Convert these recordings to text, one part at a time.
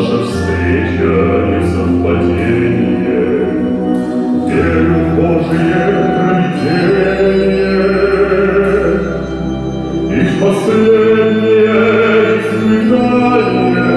наша встреча не совпадение. Верю в Божие провидение и в последнее испытание.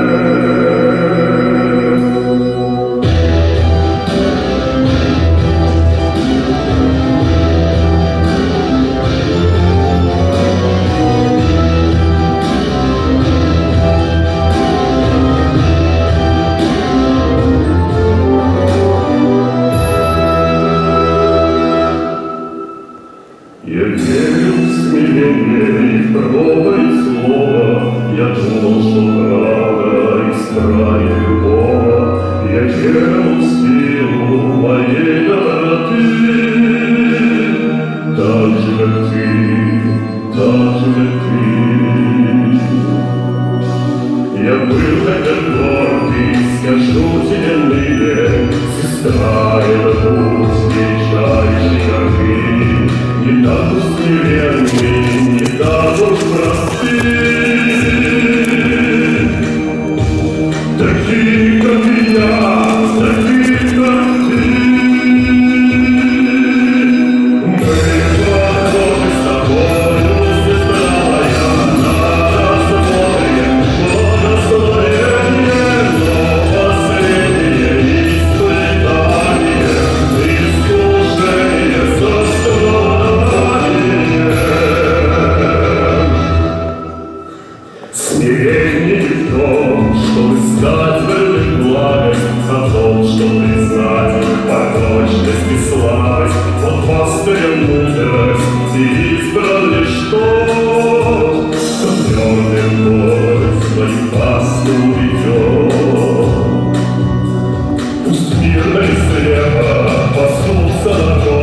Я верю в смирение и в пробой слова. Я думал, что правда исправит Бога. Я верил в силу моей доброты. Так же, как ты, так же, как ты. Я был так гордый, скажу тебе ныне, сестра, это путь величайшей горы. Не так уж смиренный, не так уж простый. Такие, как и я, такие, как ты. Мы похожи с тобою, сестра моя, на разборе, благословение, но последнее испытание, искушение сострадание. Смирение в том, чтобы стать верным благость, а в том, что признать порочность и слабость. Вот пастыря мудрость и избран лишь тот, кто твердым город свою пасту ведет. Пусть мирно и слепо пасутся на